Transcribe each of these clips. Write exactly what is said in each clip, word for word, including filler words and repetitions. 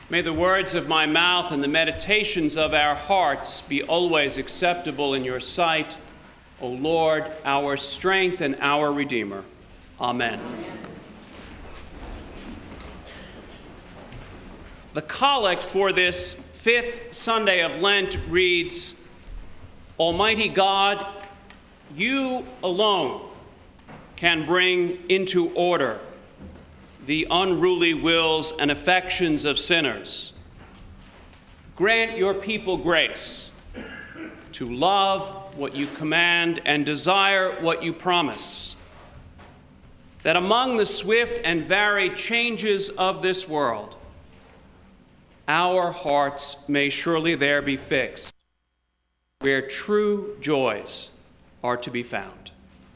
May the words of my mouth and the meditations of our hearts be always acceptable in your sight, O Lord, our strength and our Redeemer. Amen. The collect for this fifth Sunday of Lent reads, Almighty God, you alone can bring into order the unruly wills and affections of sinners. Grant your people grace to love what you command and desire what you promise, that among the swift and varied changes of this world, our hearts may surely there be fixed, where true joys are to be found.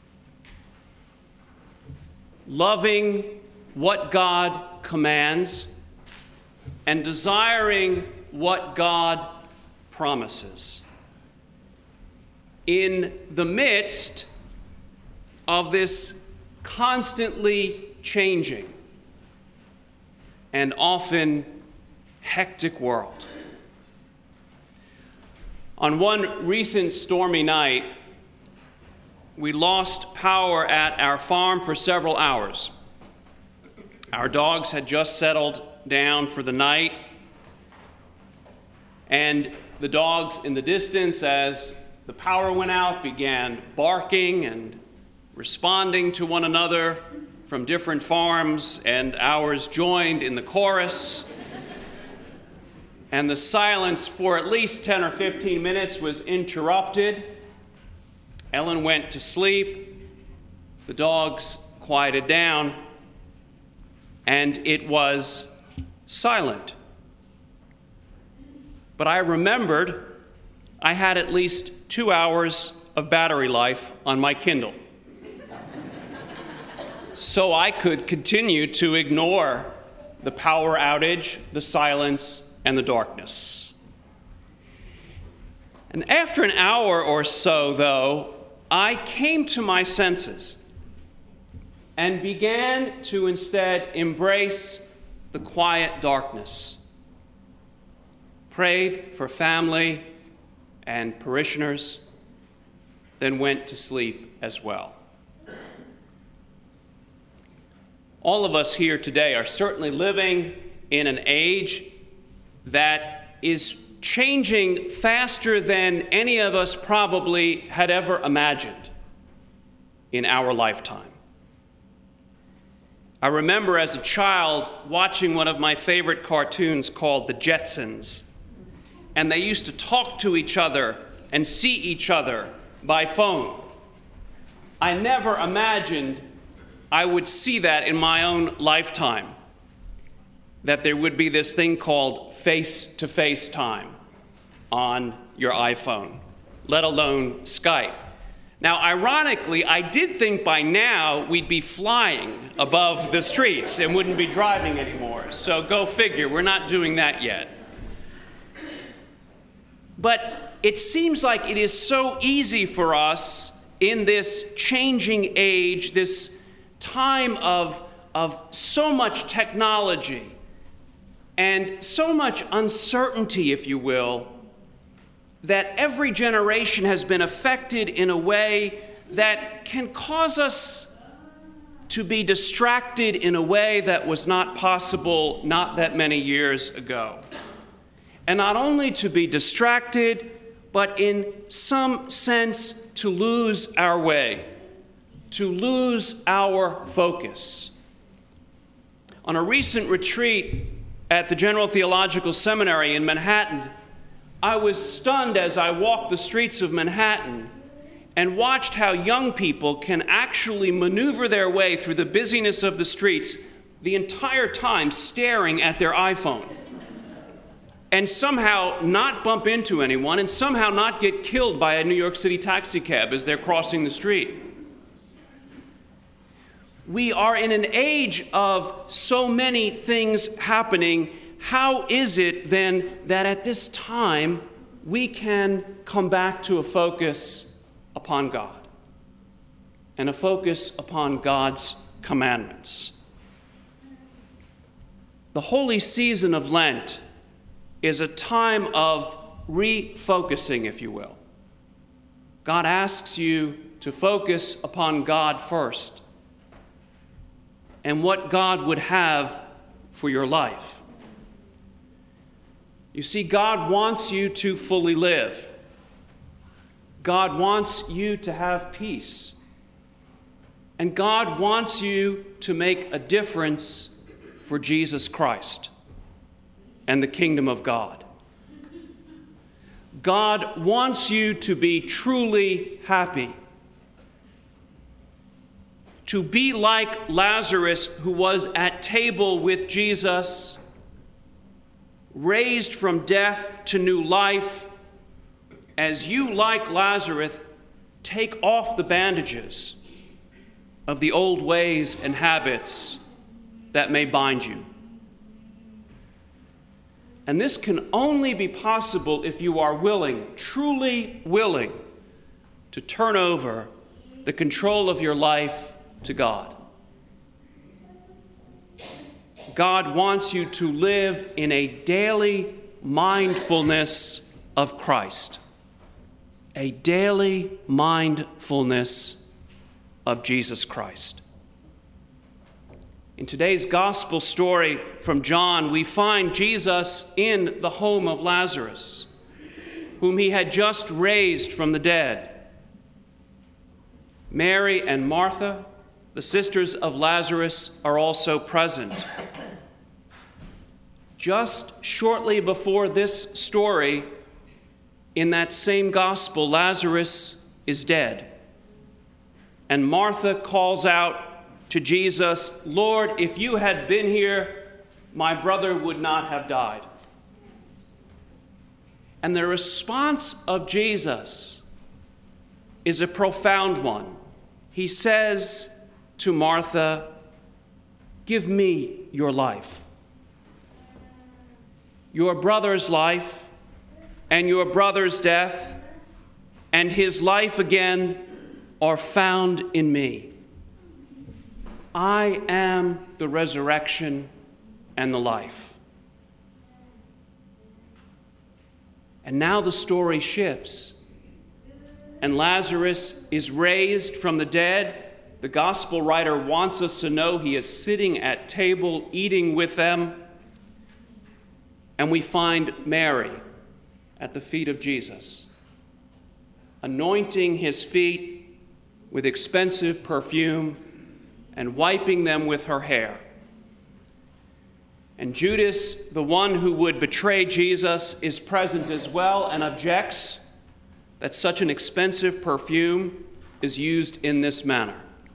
Loving what God commands and desiring what God promises. In the midst of this constantly changing and often hectic world. On one recent stormy night, we lost power at our farm for several hours. Our dogs had just settled down for the night, and the dogs in the distance, as the power went out, began barking and responding to one another from different farms, and ours joined in the chorus. And the silence for at least ten or fifteen minutes was interrupted. Ellen went to sleep. The dogs quieted down. And it was silent. But I remembered I had at least two hours of battery life on my Kindle. So I could continue to ignore the power outage, the silence, and the darkness. And after an hour or so, though, I came to my senses and began to instead embrace the quiet darkness. Prayed for family and parishioners, then went to sleep as well. All of us here today are certainly living in an age that is changing faster than any of us probably had ever imagined in our lifetime. I remember as a child watching one of my favorite cartoons called The Jetsons, and they used to talk to each other and see each other by phone. I never imagined I would see that in my own lifetime, that there would be this thing called face-to-face time on your iPhone, let alone Skype. Now, ironically, I did think by now we'd be flying above the streets and wouldn't be driving anymore. So go figure, we're not doing that yet. But it seems like it is so easy for us in this changing age, this time of, of so much technology and so much uncertainty, if you will, that every generation has been affected in a way that can cause us to be distracted in a way that was not possible not that many years ago. And not only to be distracted, but in some sense to lose our way, to lose our focus. On a recent retreat at the General Theological Seminary in Manhattan, I was stunned as I walked the streets of Manhattan and watched how young people can actually maneuver their way through the busyness of the streets the entire time staring at their iPhone and somehow not bump into anyone and somehow not get killed by a New York City taxi cab as they're crossing the street. We are in an age of so many things happening. How is it then that at this time we can come back to a focus upon God and a focus upon God's commandments? The holy season of Lent is a time of refocusing, if you will. God asks you to focus upon God first and what God would have for your life. You see, God wants you to fully live. God wants you to have peace. And God wants you to make a difference for Jesus Christ and the kingdom of God. God wants you to be truly happy. To be like Lazarus, who was at table with Jesus, raised from death to new life. As you, like Lazarus, take off the bandages of the old ways and habits that may bind you. And this can only be possible if you are willing, truly willing, to turn over the control of your life to God. God wants you to live in a daily mindfulness of Christ. A daily mindfulness of Jesus Christ. In today's gospel story from John, we find Jesus in the home of Lazarus, whom he had just raised from the dead. Mary and Martha, the sisters of Lazarus, are also present. Just shortly before this story, in that same gospel, Lazarus is dead. And Martha calls out to Jesus, "Lord, if you had been here, my brother would not have died." And the response of Jesus is a profound one. He says to Martha, "Give me your life." Your brother's life and your brother's death and his life again are found in me. I am the resurrection and the life. And now the story shifts, and Lazarus is raised from the dead. The gospel writer wants us to know he is sitting at table eating with them. And we find Mary at the feet of Jesus, anointing his feet with expensive perfume and wiping them with her hair. And Judas, the one who would betray Jesus, is present as well and objects that such an expensive perfume is used in this manner.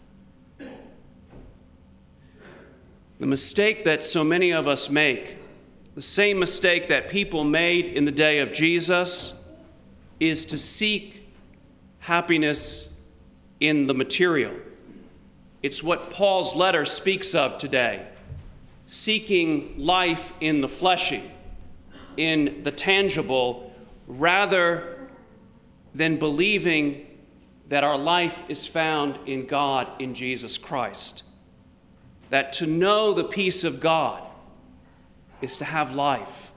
The mistake that so many of us make, the same mistake that people made in the day of Jesus, is to seek happiness in the material. It's what Paul's letter speaks of today, seeking life in the fleshy, in the tangible, rather than believing that our life is found in God, in Jesus Christ. That to know the peace of God is to have life.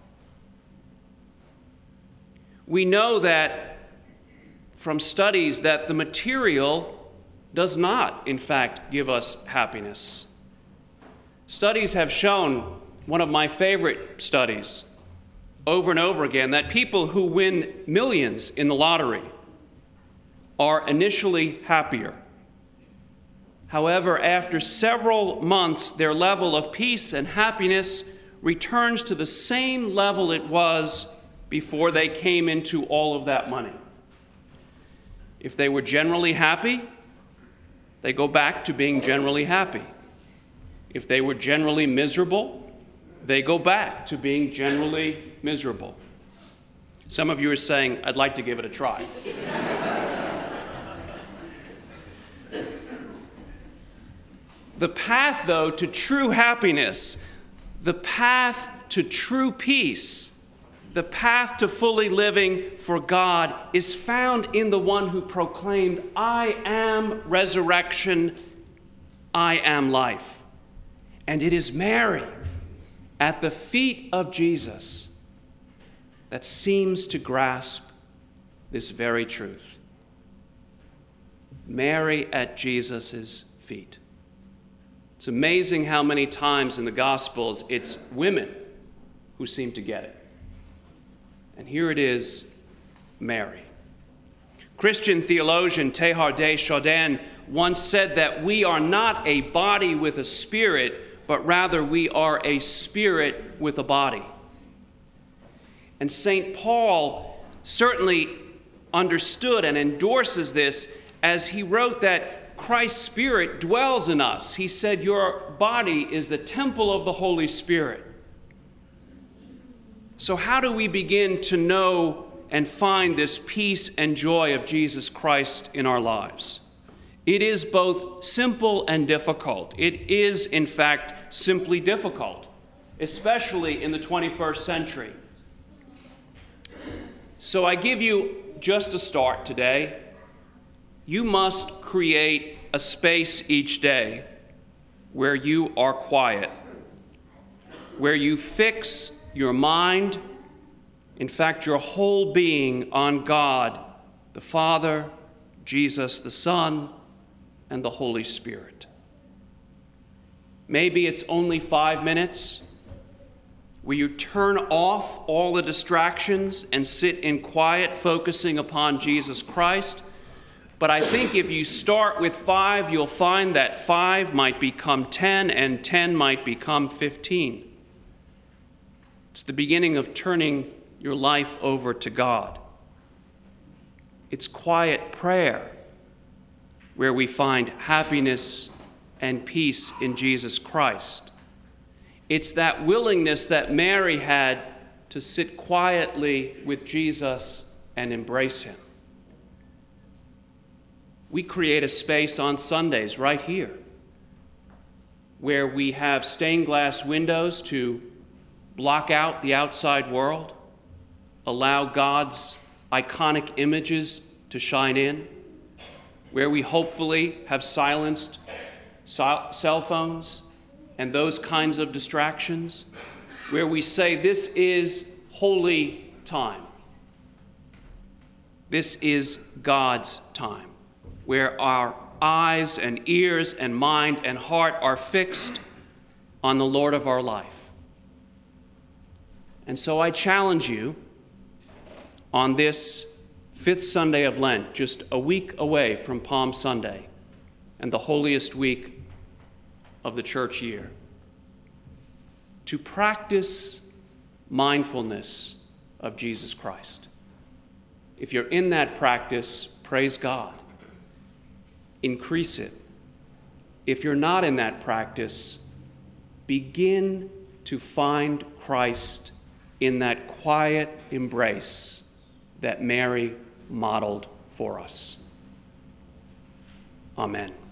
We know that from studies that the material does not, in fact, give us happiness. Studies have shown, one of my favorite studies, over and over again, that people who win millions in the lottery are initially happier. However, after several months, their level of peace and happiness returns to the same level it was before they came into all of that money. If they were generally happy, they go back to being generally happy. If they were generally miserable, they go back to being generally miserable. Some of you are saying, "I'd like to give it a try." The path, though, to true happiness, the path to true peace, the path to fully living for God is found in the one who proclaimed, "I am resurrection, I am life." And it is Mary at the feet of Jesus that seems to grasp this very truth. Mary at Jesus' feet. It's amazing how many times in the Gospels it's women who seem to get it. And here it is, Mary. Christian theologian Teilhard de Chardin once said that we are not a body with a spirit, but rather we are a spirit with a body. And Saint Paul certainly understood and endorses this as he wrote that Christ's Spirit dwells in us. He said, your body is the temple of the Holy Spirit. So how do we begin to know and find this peace and joy of Jesus Christ in our lives? It is both simple and difficult. It is, in fact, simply difficult, especially in the twenty-first century. So I give you just a start today. You must create a space each day where you are quiet, where you fix your mind, in fact, your whole being on God, the Father, Jesus, the Son, and the Holy Spirit. Maybe it's only five minutes where you turn off all the distractions and sit in quiet, focusing upon Jesus Christ. But I think if you start with five, you'll find that five might become ten, and ten might become fifteen. It's the beginning of turning your life over to God. It's quiet prayer where we find happiness and peace in Jesus Christ. It's that willingness that Mary had to sit quietly with Jesus and embrace him. We create a space on Sundays right here where we have stained glass windows to block out the outside world, allow God's iconic images to shine in, where we hopefully have silenced cell phones and those kinds of distractions, where we say this is holy time. This is God's time, where our eyes and ears and mind and heart are fixed on the Lord of our life. And so I challenge you on this fifth Sunday of Lent, just a week away from Palm Sunday and the holiest week of the church year, to practice mindfulness of Jesus Christ. If you're in that practice, praise God. Increase it. If you're not in that practice, begin to find Christ in that quiet embrace that Mary modeled for us. Amen.